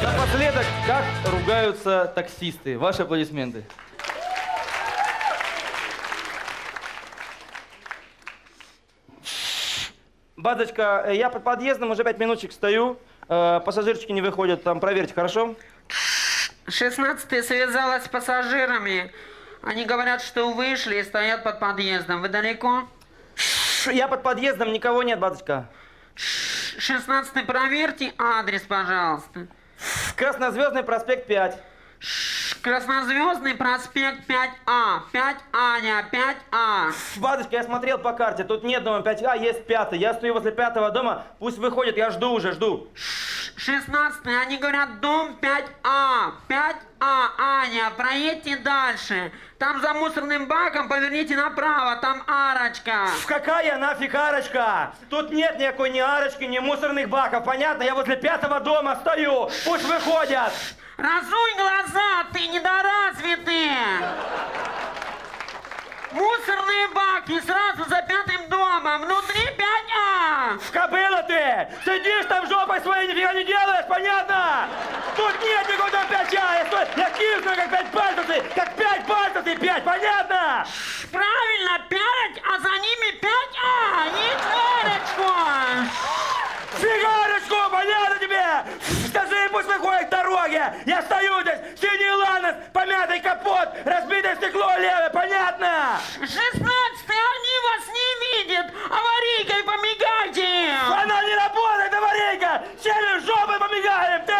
Напоследок, как ругаются таксисты? Ваши аплодисменты. Бадочка, я под подъездом уже 5 минуточек стою. Пассажирчики не выходят, там проверьте, хорошо? 16-я связалась с пассажирами. Они говорят, что вышли и стоят под подъездом. Вы далеко? Я под подъездом, никого нет, Бадочка. 16-й, проверьте адрес, пожалуйста. Краснозвездный проспект 5. Краснозвездный проспект 5А. 5А, 5А. Бадочка, я смотрел по карте, тут нет дома 5А, есть 5-й. Я стою возле 5-го дома, пусть выходит, я жду уже, жду. 16-й, они говорят, дом 5А. 5А, Аня, проедьте дальше. Там за мусорным баком поверните направо, там арочка. Какая нафиг арочка? Тут нет никакой ни арочки, ни мусорных баков, понятно? Я возле 5-го дома стою, пусть выходят. Разуй глаза, ты недоразвитый! Мусорные баки сразу за 5-м домом, внутри 5А! Кобыла ты! Сидишь там жопой своей, нифига не делаешь, понятно? Тут нет никакого там 5А, я кисну как 5 пальцев, как 5 пальцев и 5, понятно? Правильно, 5, а за ними 5А! Не чарочку! Сигарочку, понятно тебе? Скажи, пусть выходит к дороге. Я стою здесь, синий ланос, помятый капот, разбитое стекло левое, понятно? 16-й, они вас не видят! Аварийкой помигайте им! Она не работает, аварийка! Сели в жопы, помигаем, ты!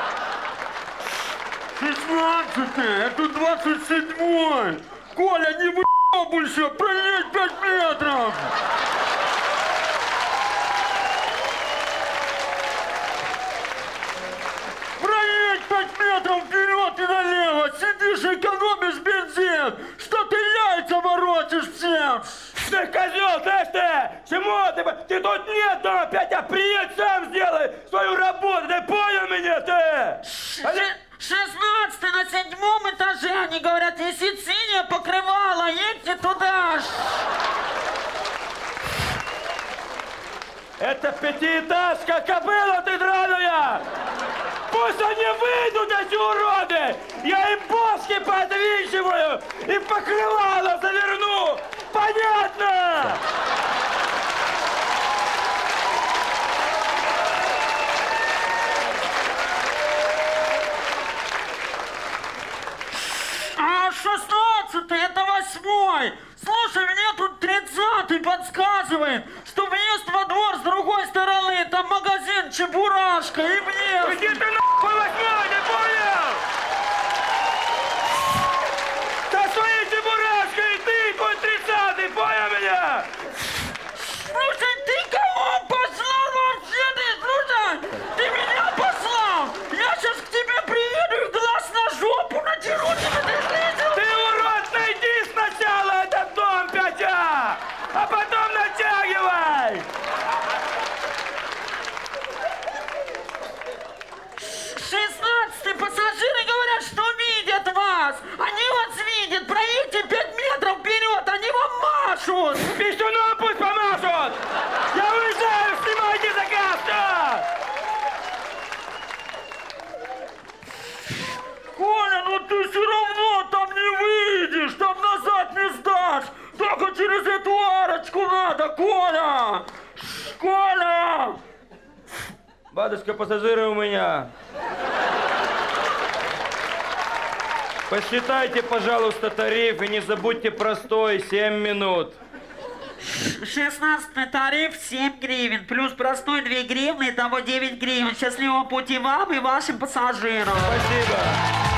16-й, это 27-й! Коля, не выебывайся, проедь 5 метров! Проедь 5 метров вперед и налево! Сидишь и экономишь бензин! Что ты яйца воротишь всем? Ты козел, знаешь ты? Чему ты? Ты тут нет дома 5А, приедь сам сделай свою работу, ты понял меня, ты? 16-й на 7-м этаже, они говорят, висит синее покрывало, едьте туда ж. Это 5-этажка, кобыла ты драная! Пусть они выйдут, эти уроды! Я им бошки подвинчиваю и покрывало заверну! Понятно? А 16-й, это 8-й. Слушай, мне тут 30-й подсказывает, что въезд во двор с другой стороны, там магазин Чебурашка и въезд. Иди ты нахуй 8-й, не понял? Да своей Чебурашкой ты, твой 30-й, понял меня? Слушай, ты кого послал вообще, ты, слушай? Ты меня послал? Я сейчас к тебе приеду и глаз на жопу надеру тебе, ты слышал? Ты, урод, найди сначала этот дом 5А, а потом натягивай! 16-й, пассажиры говорят, что видят вас. Они вас видят, проедьте 5 метров вперед, они вам машут. Пищуном пусть помашут! Я уезжаю, снимайте заказ, все! Коля, ну ты все равно там не выйдешь, там назад не сдашь! Только через эту арочку надо, Коля! Коля! Бадочка, пассажиры у меня. Посчитайте, пожалуйста, тариф и не забудьте простой 7 минут. 16-й тариф 7 гривен, плюс простой 2 гривны, итого 9 гривен. Счастливого пути вам и вашим пассажирам. Спасибо.